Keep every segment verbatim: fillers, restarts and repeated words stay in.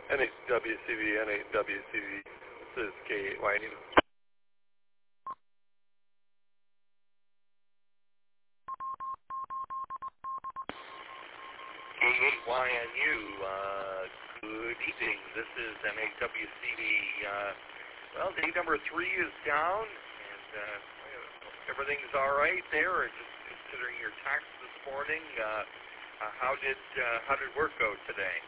N eight W C V, N eight W C V, this is K eight Y N U. K eight Y N U, uh, good evening. This is N eight W C V. Uh, well, day number three is down, and uh, everything's all right there. Just considering your tax this morning, uh, uh, how did uh, how did work go today?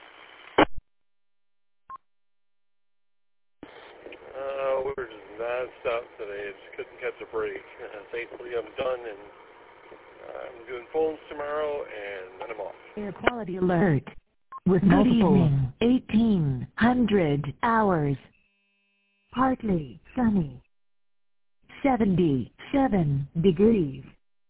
Uh, we were just non-stop today. I just couldn't catch a break. Uh, thankfully, I'm done, and uh, I'm doing phones tomorrow, and then I'm off. Air quality alert. With multiple eighteen hundred hours. Partly sunny. seventy-seven degrees.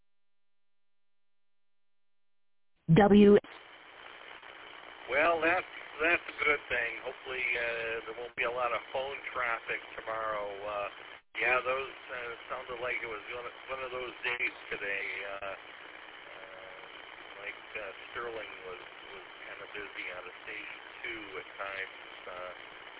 W. Well, that's that's a good thing. Hopefully, uh, there won't be a lot of phone traffic tomorrow. Uh, yeah, those uh, sounded like it was one of, one of those days today. Uh, uh, like uh, Sterling was was kind of busy out of station two at times. Uh,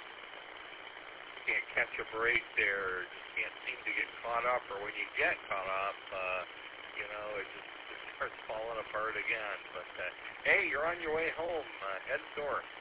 can't catch a break there. Just can't seem to get caught up. Or when you get caught up, uh, you know, it just it starts falling apart again. But uh, hey, you're on your way home. Uh, head north.